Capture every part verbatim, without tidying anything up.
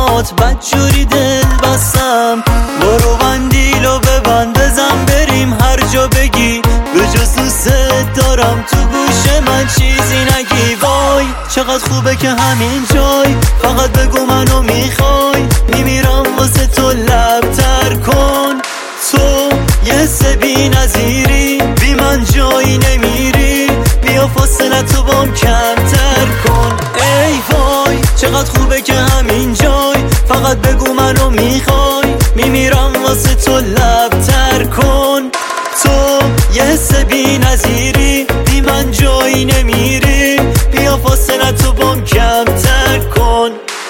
باهات بدجوری دل بستم. برو بندیلو ببند بزن بریم هر جا بگی، به جز دوست دارم تو گوش من چیزی نگی. وای چقدر خوبه که همین جای، فقط بگو منو میخوای، میمیرم واسه تو لب تر کن. تو یه حس بی نظیری، بی من جایی نمیری، بیا فاصله تو بام کمتر کن. ای وای چقدر خوبه که همین جای، فقط بگو منو میخوای، میمیرم واسه تو لب تر کن. تو یه حس بی نظیری، بی من جایی نمیری، بیا فاصله تو بام کمتر کن.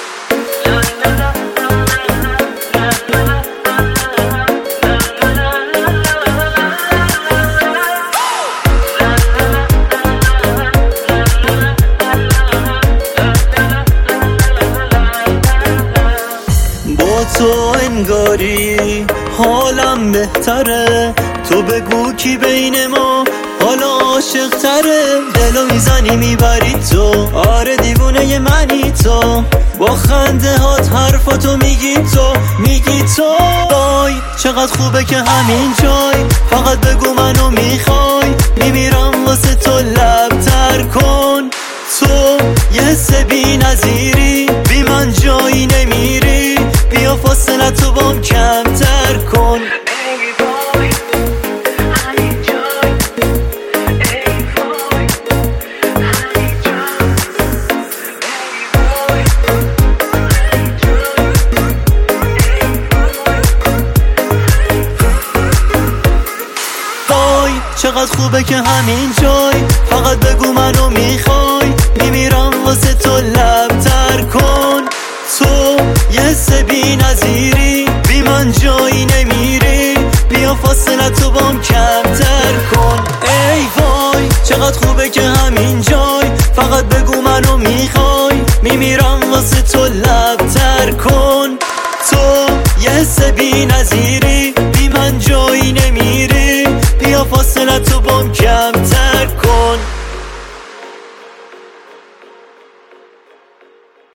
تو انگاری حالم بهتره، تو بگو کی بین ما حالا عاشق تره. دلو میزنی میبری تو، آره دیوونه منی تو، با خنده هات حرفاتو میگی تو میگی تو. وای چقدر خوبه که همین جای، فقط بگو منو میخوای، میمیرم واسه تو لب تر کن. تو یه حس بی نظیری، بی من جایی نمیری، بیا فاصله تو بام کمتر کن. چقدر خوبه که همین جای، فقط بگو منو میخوای، میمیرم واسه تو لب تر کن. تو یه حس بی نظیری، بی من جایی نمیری، بیا فاصله تو بام کمتر کن. ای وای چقدر خوبه که همین جای، فقط بگو منو میخوای، میمیرم واسه تو لب تر کن. تو یه حس بی نظیری، بی من جایی نمیری، بیا فاصله تو بام کم